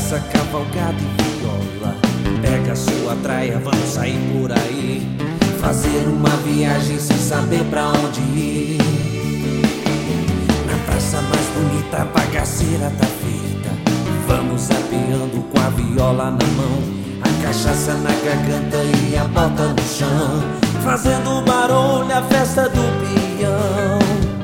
praça, cavalgada e viola. Pega a sua traia, vamos sair por aí, fazer uma viagem sem saber pra onde ir. Na praça mais bonita a bagaceira tá feita, vamos apeando com a viola na mão, a cachaça na garganta e a bota no chão, fazendo barulho a festa do peão.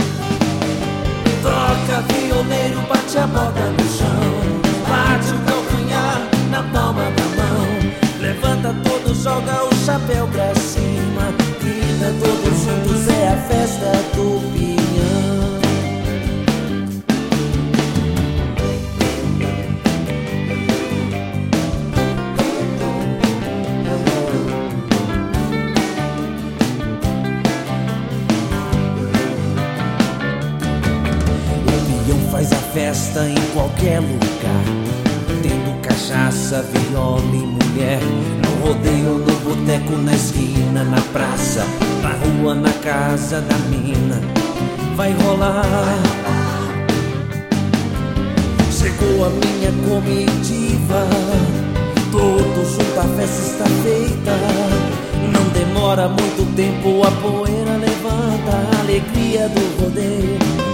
Toca violeiro, bate a bota no chão, bate o calcanhar na palma da mão, levanta todos, joga o chapéu pra cima, grita todos juntos, é a festa do peão. Faz a festa em qualquer lugar, tendo cachaça, viola e mulher. No rodeio, no boteco, na esquina, na praça, na rua, na casa da mina, vai rolar. Chegou a minha comitiva, todos juntos, a festa está feita. Não demora muito tempo, a poeira levanta, a alegria do rodeio.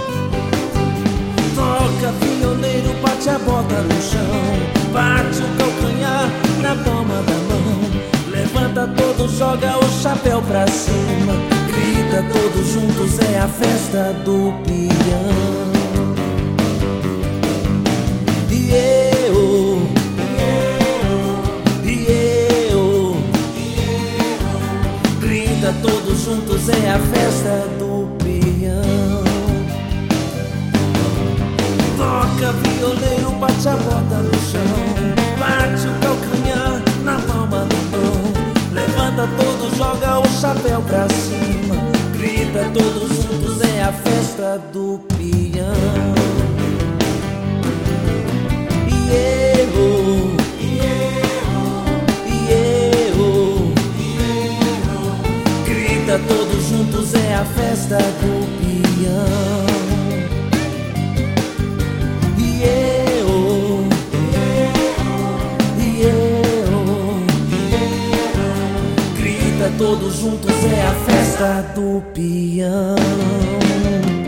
Toca violeiro, bate a bota no chão, bate o calcanhar na palma da mão, levanta todo, joga o chapéu pra cima, grita todos juntos, é a festa do peão. E eu, grita todos juntos, é a festa do peão. Toca violeiro, bate a bota no chão, bate o calcanhar na palma da mão, levanta todo, joga o chapéu pra cima, grita todos juntos, é a festa do peão. E eu, grita todos juntos, é a festa do peão. Todos juntos, é a festa do peão.